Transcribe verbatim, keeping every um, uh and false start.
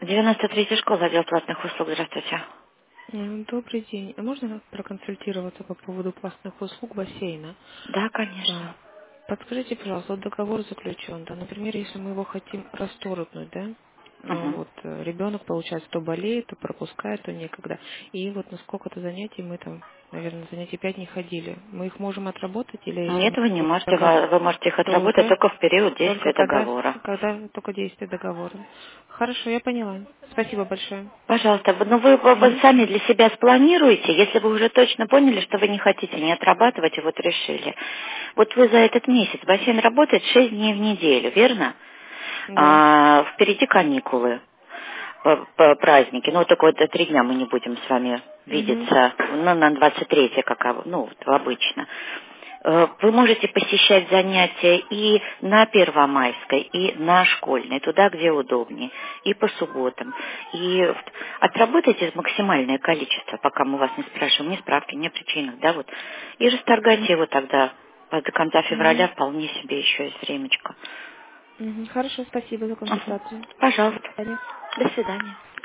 девяносто третья школа, отдел платных услуг. Здравствуйте. М, Добрый день. А можно проконсультироваться по поводу платных услуг бассейна? Да, конечно. А, Подскажите, пожалуйста, вот договор заключен, да, например, если мы его хотим расторгнуть, да, ну Угу. вот э, ребенок, получается, то болеет, то пропускает, то некогда. И вот на сколько-то занятий мы там, наверное, занятий пять не ходили. Мы их можем отработать или если Нет, мы вы не вот можете. договор, Вы вы можете их то отработать уже только в период только действия когда, договора. когда только действие договора. Хорошо, я поняла. Спасибо большое. Пожалуйста, вы- ну вы, вы- вы Мгм. сами для себя спланируете, если вы уже точно поняли, что вы не хотите не отрабатывать, и вот решили. Вот вы за этот месяц, бассейн работает шесть дней в неделю, верно? Да. А, впереди каникулы, п- п- праздники. Ну, только вот за три дня мы не будем с вами Мгм. видеться, ну, на двадцать третье, как об- ну, вот обычно. Э, Вы можете посещать занятия и на Первомайской, и на Школьной, туда, где удобнее, и по субботам. И в- отработайте максимальное количество, пока мы вас не спрашиваем, ни справки, ни о причинах, да, вот. И расторгайте его тогда. До конца февраля Мгм. вполне себе еще есть времечко. Мгм. Хорошо, спасибо за Мгм. консультацию. До Пожалуйста. свидания. До свидания.